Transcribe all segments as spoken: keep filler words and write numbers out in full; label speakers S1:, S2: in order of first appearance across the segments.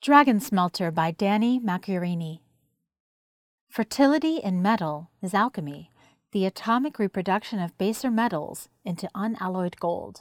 S1: Dragon Smelter by Danny Macchiarini. Fertility in metal is alchemy, the atomic reproduction of baser metals into unalloyed gold.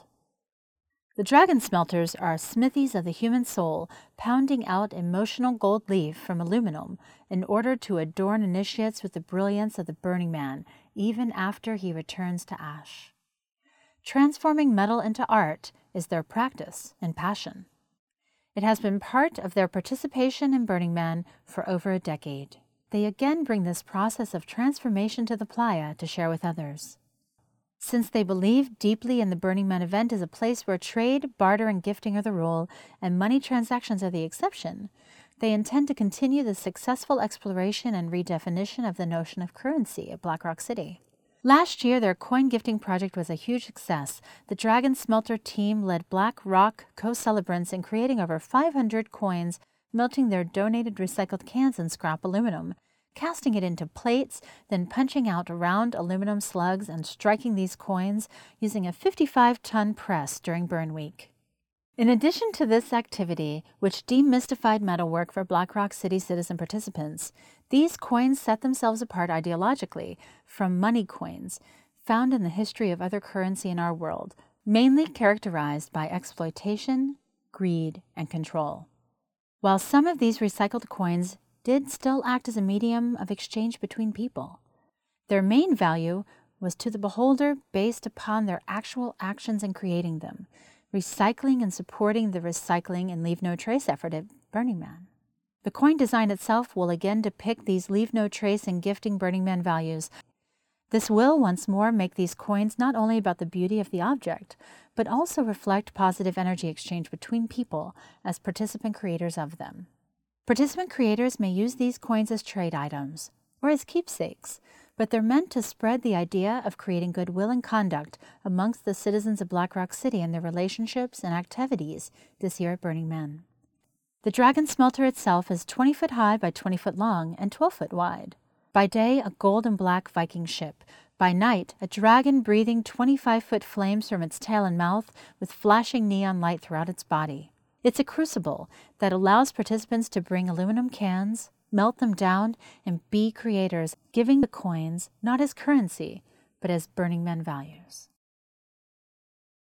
S1: The dragon smelters are smithies of the human soul, pounding out emotional gold leaf from aluminum in order to adorn initiates with the brilliance of the Burning Man, even after he returns to ash. Transforming metal into art is their practice and passion. It has been part of their participation in Burning Man for over a decade. They again bring this process of transformation to the playa to share with others. Since they believe deeply in the Burning Man event as a place where trade, barter, and gifting are the rule, and money transactions are the exception, they intend to continue the successful exploration and redefinition of the notion of currency at Black Rock City. Last year, their coin gifting project was a huge success. The Dragon Smelter team led Black Rock co-celebrants in creating over five hundred coins, melting their donated recycled cans in scrap aluminum, casting it into plates, then punching out round aluminum slugs and striking these coins using a fifty-five ton press during Burn Week. In addition to this activity, which demystified metalwork for Black Rock City citizen participants, these coins set themselves apart ideologically from money coins, found in the history of other currency in our world, mainly characterized by exploitation, greed, and control. While some of these recycled coins did still act as a medium of exchange between people, their main value was to the beholder based upon their actual actions in creating them, recycling and supporting the recycling and leave no trace effort at Burning Man. The coin design itself will again depict these leave no trace and gifting Burning Man values. This will once more make these coins not only about the beauty of the object, but also reflect positive energy exchange between people as participant creators of them. Participant creators may use these coins as trade items or as keepsakes, but they're meant to spread the idea of creating goodwill and conduct amongst the citizens of Black Rock City and their relationships and activities this year at Burning Man. The Dragon Smelter itself is twenty foot high by twenty foot long and twelve foot wide. By day, a gold and black Viking ship. By night, a dragon breathing twenty-five foot flames from its tail and mouth with flashing neon light throughout its body. It's a crucible that allows participants to bring aluminum cans, melt them down, and be creators, giving the coins not as currency, but as Burning Man values.